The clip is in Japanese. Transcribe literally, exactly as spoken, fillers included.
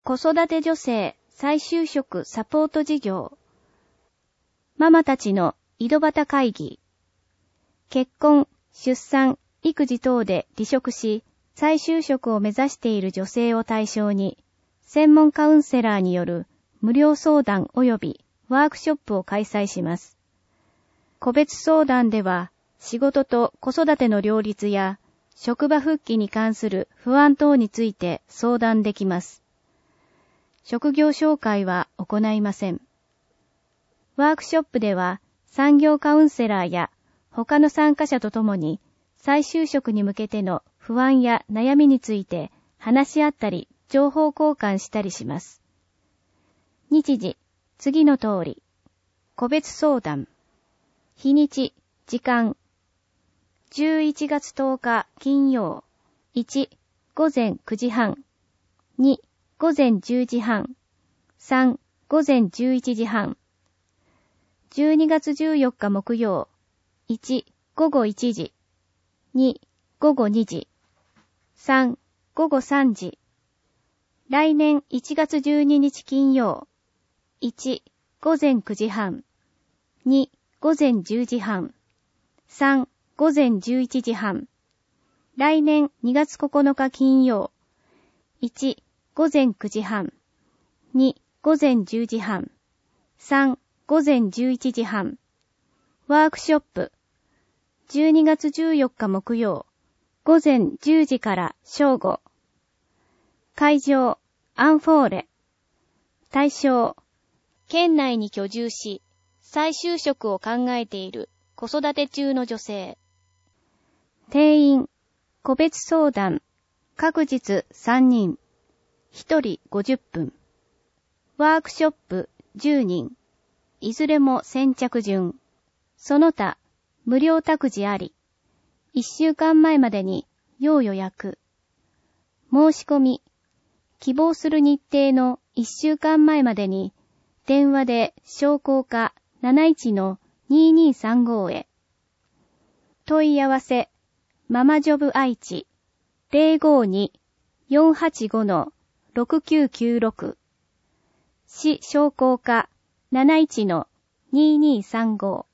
子育て女性再就職サポート事業。ママたちの井戸端会議。結婚、出産、育児等で離職し、再就職を目指している女性を対象に、専門カウンセラーによる無料相談及びワークショップを開催します。個別相談では、仕事と子育ての両立や、職場復帰に関する不安等について相談できます。職業紹介は行いません。ワークショップでは、産業カウンセラーや他の参加者とともに、再就職に向けての不安や悩みについて話し合ったり、情報交換したりします。日時、次の通り。個別相談。日にち、時間。じゅういちがつとおか金曜。いち、午前くじはん。に、午前じゅうじはん。さん、午前じゅういちじはん。じゅうにがつじゅうよっか木曜。いち、午後いちじ。に、午後にじ。さん、午後さんじ。来年いちがつじゅうににち金曜。いち、午前くじはん。に、午前じゅうじはん。さん、午前じゅういちじはん。来年にがつここのか金曜。いち、午前くじはん。に、午前じゅうじはん。さん、午前じゅういちじはん。ワークショップ。じゅうにがつじゅうよっか木曜。午前じゅうじから正午。会場、アンフォーレ。対象、県内に居住し、再就職を考えている子育て中の女性。定員、個別相談、各日さんにん、ひとりごじゅっぷん。ワークショップじゅうにん、いずれも先着順。その他、無料託児あり。いっしゅうかんまえまでに要予約。申し込み、希望する日程のいっしゅうかんまえまでに、電話で商工課 なないちのににさんご へ。問い合わせ、ママジョブ愛知 ゼロごに よんはちご ろくきゅうきゅうろく。市商工課 なないちのににさんご。